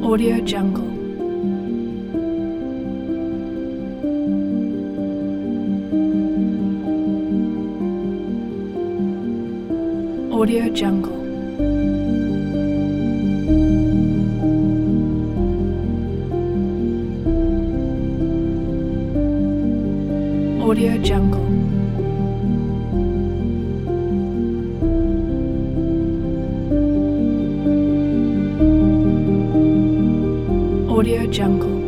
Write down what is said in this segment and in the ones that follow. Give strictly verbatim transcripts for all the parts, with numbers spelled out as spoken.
Audio Jungle. Audio Jungle. Audio Jungle. Audio Jungle.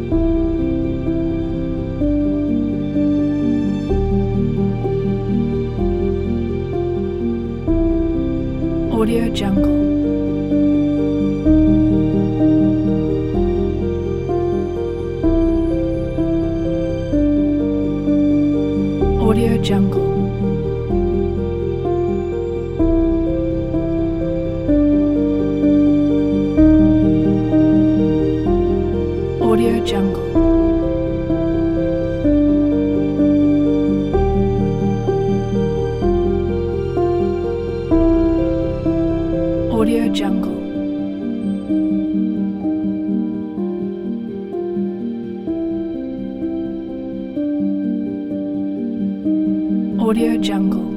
Audio Jungle. Audio Jungle. Audio Jungle. Audio Jungle. Audio Jungle.